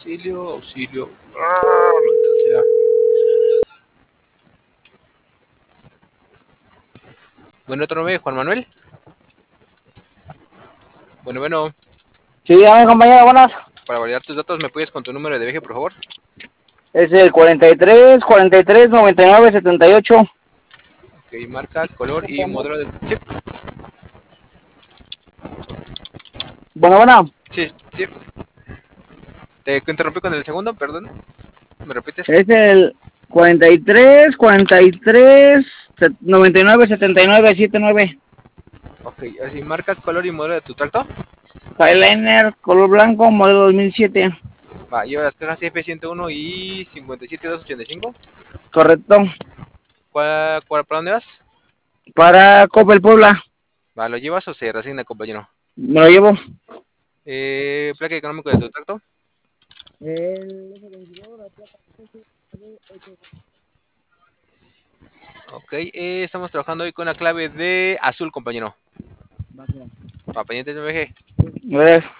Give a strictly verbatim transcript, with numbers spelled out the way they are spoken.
auxilio, auxilio. Ah, maldita sea. Bueno, otro nombre, Juan Manuel. Bueno, bueno, Sí, dígame, compañero, buenas. para validar tus datos, ¿me puedes con tu número de viaje, por favor? Es el cuarenta y tres, cuarenta y tres, noventa y nueve, setenta y ocho. Ok, marca, color y modelo de... Sí, Bueno, bueno. sí, sí. Te interrumpí con el segundo, perdón. ¿Me repites? Es el cuarenta y tres, cuarenta y tres, noventa y nueve, setenta y nueve, setenta y nueve. Ok, así, marca, color y modelo de tu tracto. Skyliner, color blanco, modelo dos mil siete. Va, lleva las cajas F ciento uno y cincuenta y siete doscientos ochenta y cinco. Correcto. ¿Cuál, cuál, ¿Para dónde vas? Para Coppel Puebla. Va, ¿lo llevas o se resigna, compañero? Me lo llevo. Eh, placa económico de tu tracto. El F veintidós, la placa ocho. Ok, eh, estamos trabajando hoy con la clave de azul, compañero. Va, Va, pendientes de viaje. a ver.